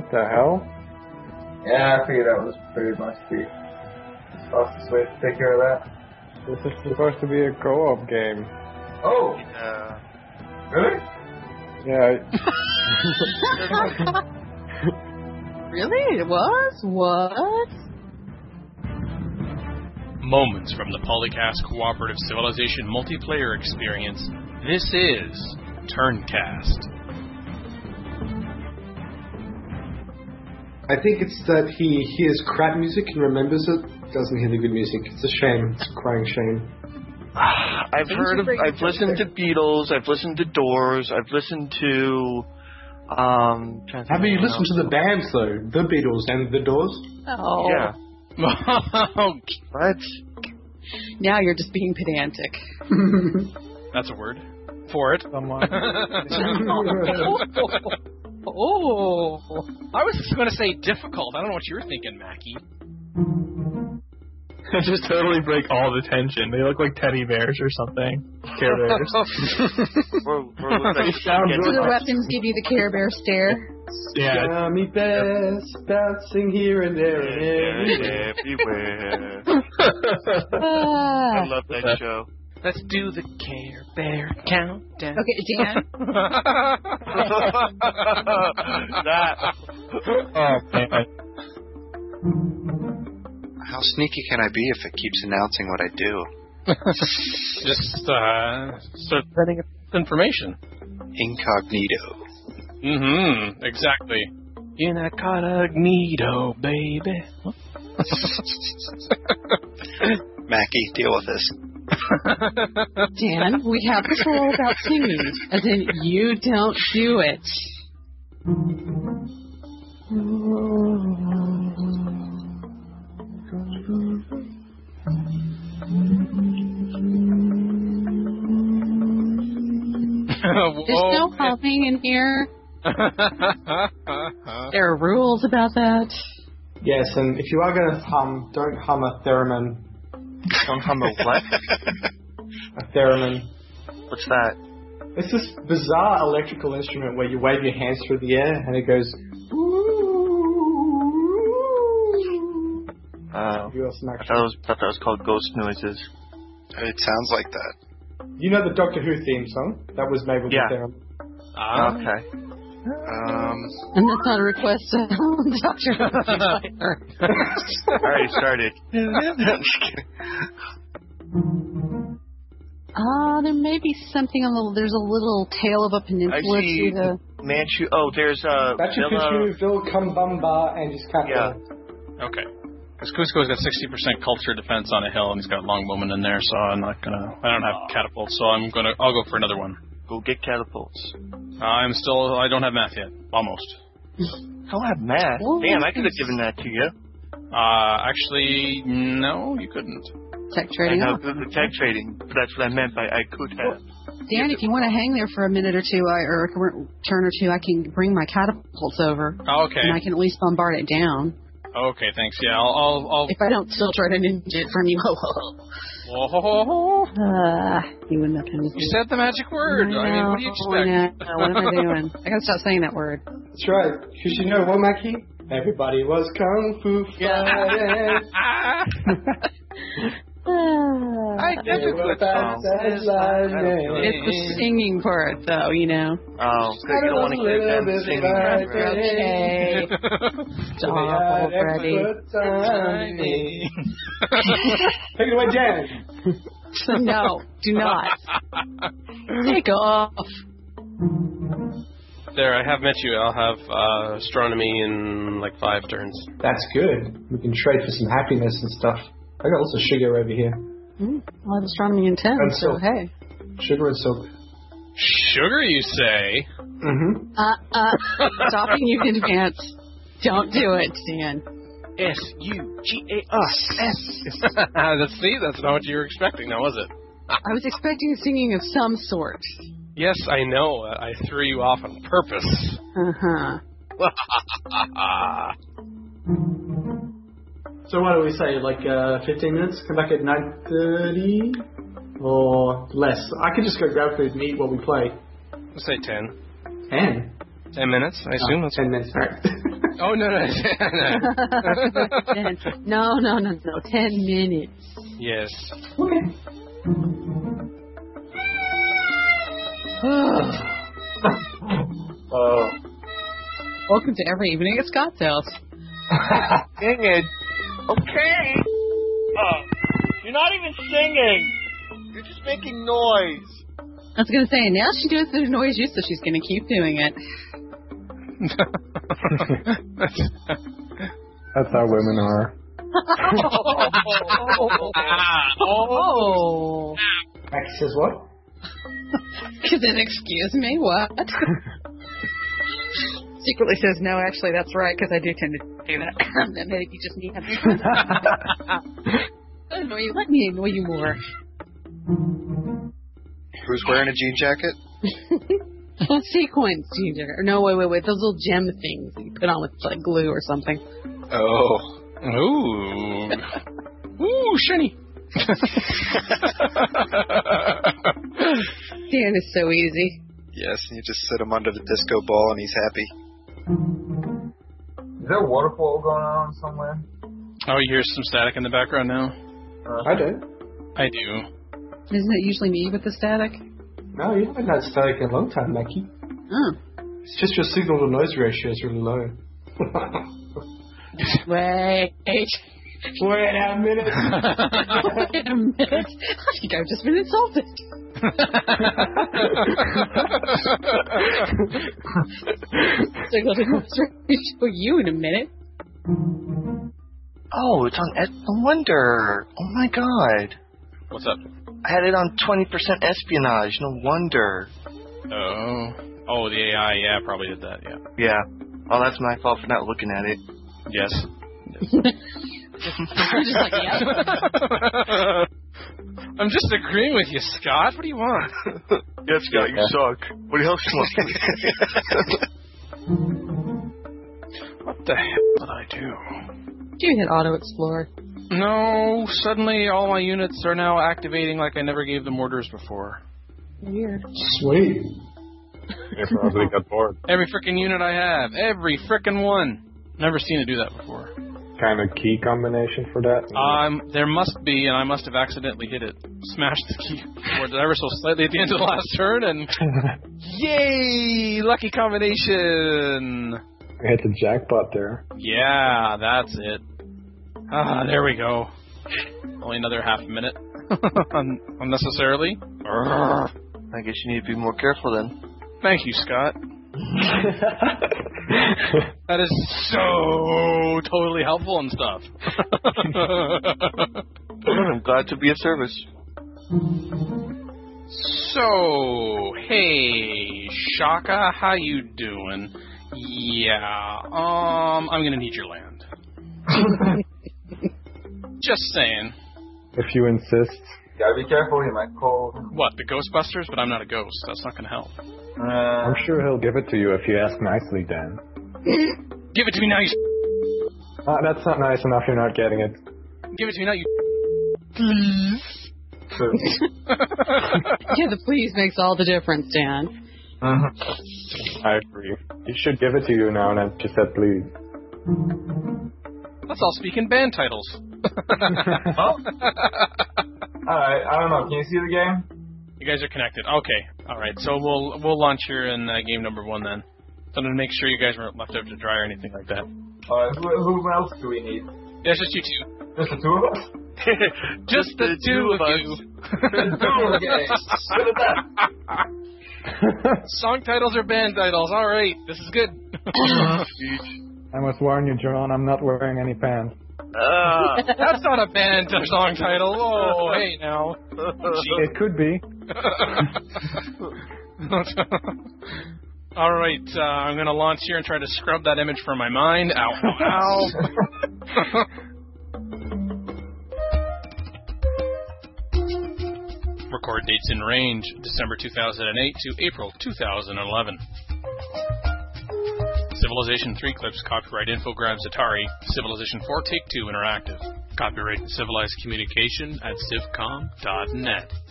What the hell? Yeah, I figured that was pretty much the fastest way to take care of that. This is supposed to be a co-op game. Oh! Yeah. Really? Yeah. Really? It was? What? Moments from the Polycast Cooperative Civilization multiplayer experience. This is Turncast. I think it's that he hears crap music and remembers it, doesn't hear the good music. It's a shame. It's a crying shame. I've listened to Beatles, I've listened to Doors, I've listened to, How about you listen to the bands, though? The Beatles and the Doors? Oh. Yeah. What? Now you're just being pedantic. That's a word. For it. Someone. Oh, I was just going to say difficult. I don't know what you're thinking, Mackie. Just totally break all the tension. They look like teddy bears or something. Care Bears. Do the weapons give you the Care Bear stare? Yeah. Gummy bears bouncing here and there and everywhere. I love that show. Let's do the Care Bear countdown. Okay, Dan. That. Oh, man. How sneaky can I be if it keeps announcing what I do? Just start spreading information. Incognito. Mm-hmm. Exactly. Incognito, baby. Mackie, deal with this. Dan, we have this rule about singing, as in you don't do it. There's no humming in here. There are rules about that. Yes, and if you are going to hum, don't hum a theremin. Don't hum a what? A theremin. What's that? It's this bizarre electrical instrument where you wave your hands through the air and it goes... I thought that was called ghost noises. It sounds like that. You know the Doctor Who theme song? That was made with the theremin. Okay. And that's not a request to Dr. Who. I already started. There may be something on the... There's a little tail of a peninsula I see to the... Manchu... Oh, there's Machu Picchu, Vilcabamba, and just Yeah. Okay. Because Cusco's got 60% culture defense on a hill, and he's got Longbowmen in there, so I don't have catapults, so I'll go for another one. Go get catapults. I don't have math yet. Almost. I'll have math. Damn, I could have given that to you. Actually, no, you couldn't. Tech trading. I know the tech trading, but that's what I meant by I could have. Dan, if you want to hang there for a minute or two, or a turn or two, I can bring my catapults over. Okay. And I can at least bombard it down. Okay, thanks. Yeah, I'll... If I don't still try to ninja it from you. You wouldn't have to. You said the magic word. I mean, what do you expect? What am I doing? I gotta stop saying that word. That's right. Because you know what, Mackie? Everybody was Kung Fu fighting. I did it with It's the singing part, though, you know. Oh, because you don't want to hear them singing. Okay. Stop already. Take it away, Dan. No, do not. Take off. There, I have met you. I'll have astronomy in like 5 turns. That's good. We can trade for some happiness and stuff. I got lots of sugar over here. I'll have astronomy in 10, and so silk. hey. Sugar and silk. Sugar, you say? Mm-hmm. Stopping you in advance. Don't do it, Dan. S-U-G-A-R-S. That's not what you were expecting, now was it? I was expecting singing of some sort. Yes, I know. I threw you off on purpose. So what do we say, like 15 minutes? Come back at 9:30? Or less? I could just go grab food and eat while we play. Let's say 10. 10? 10 minutes, I assume. That's 10 minutes, alright. Oh, no. No. 10 minutes. Yes. Okay. Welcome to every evening at Scott's house. Dang it. Okay. You're not even singing. You're just making noise. I was going to say, now she does the noise you, so she's going to keep doing it. That's how women are. Oh. Max says what? Because then, excuse me, what? Secretly says, no, actually, that's right, because I do tend to do that. That maybe you just need to annoy you. Let me annoy you more. Who's wearing a jean jacket? Sequins, ginger. No, wait. Those little gem things that you put on with like glue or something. Oh. Ooh, shiny. Dan is so easy. Yes, and you just sit him under the disco ball and he's happy. Is there a waterfall going on somewhere? Oh, you hear some static in the background now? I do. I do. Isn't it usually me with the static? No, you haven't had static in a long time, Mackie. Oh. It's just your signal to noise ratio is really low. Wait. Wait a minute. Wait a minute. I think I've just been insulted. Signal to noise ratio for you in a minute. Oh, it's on No wonder. Oh, my God. What's up? I had it on 20% espionage. No wonder. Oh, the AI, yeah, probably did that, yeah. Yeah. Oh, that's my fault for not looking at it. Yes. Just like, yeah. I'm just agreeing with you, Scott. What do you want? Yeah, Scott, you suck. What else do you want? What the hell did I do? You hit Auto Explorer. No, suddenly all my units are now activating like I never gave them orders before. Weird. Sweet. You probably got bored. Every frickin' unit I have. Every frickin' one. Never seen it do that before. Kind of key combination for that? There must be, and I must have accidentally hit it. Smashed the keyboard ever so slightly at the end of the last turn, and yay! Lucky combination! I hit the jackpot there. Yeah, that's it. There we go. Only another half a minute. Unnecessarily. I guess you need to be more careful then. Thank you, Scott. That is so totally helpful and stuff. I'm glad to be of service. So, hey, Shaka, how you doing? Yeah, I'm gonna need your land. Just saying. If you insist. Gotta be careful, he might call. What, the Ghostbusters? But I'm not a ghost. That's not gonna help. I'm sure he'll give it to you if you ask nicely, Dan. Give it to me now, you... That's not nice enough, you're not getting it. Give it to me now, you... Please. Yeah, the please makes all the difference, Dan. I agree. You should give it to you now, and I just said please. Let's all speak in band titles. Alright, I don't know. Can you see the game? You guys are connected. Okay. Alright, so we'll launch here in game number 1 then. So to make sure you guys weren't left out to dry or anything like that. Alright, who else do we need? Yeah, it's just you two. Just the two of us? Just the two of you. Okay. Good at that. Song titles or band titles. Alright, this is good. I must warn you, John, I'm not wearing any pants. That's not a band song title. Oh, hey now. It could be. Alright, I'm going to launch here and try to scrub that image from my mind. Ow, ow. Record dates in range, December 2008 to April 2011. Civilization 3 clips, copyright Infogrames Atari, Civilization 4 Take-Two Interactive. Copyright Civilized Communication at civcom.net.